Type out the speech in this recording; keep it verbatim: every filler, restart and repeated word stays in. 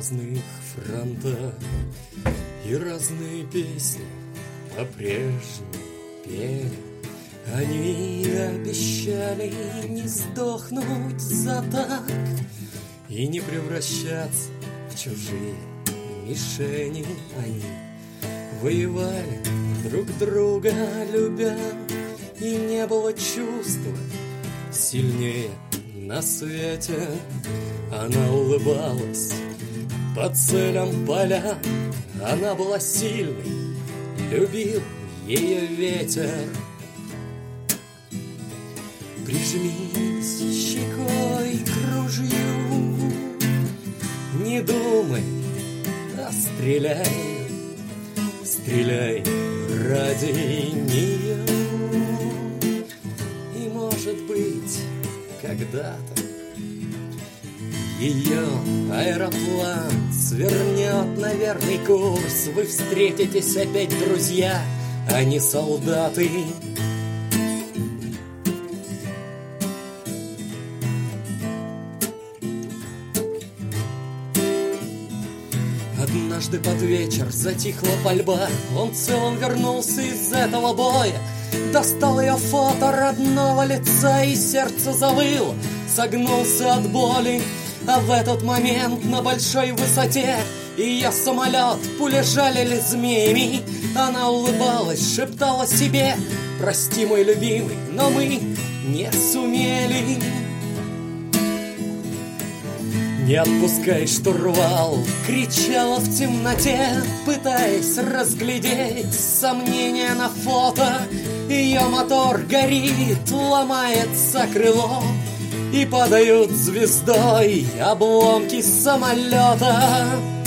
разных фронтах и разные песни по-прежнему пели. Они обещали не сдохнуть за так и не превращаться в чужие мишени. Они воевали друг друга любя, и не было чувства сильнее на свете. Она улыбалась по целям поля, она была сильной, любил ее ветер. Прижмись щекой к ружью, не думай, а стреляй, стреляй ради нее. И, может быть, когда-то ее аэроплан свернет на верный курс. Вы встретитесь опять, друзья, а не солдаты. Однажды под вечер затихла пальба, он целым вернулся из этого боя. Достал ее фото родного лица, и сердце завыло, согнулся от боли. А в этот момент на большой высоте ее самолет пули жалили змеями. Она улыбалась, шептала себе: прости, мой любимый, но мы не сумели. Не отпускай штурвал, кричала в темноте, пытаясь разглядеть сомнения на фото. Ее мотор горит, ломается крыло, и падают звездой обломки самолета.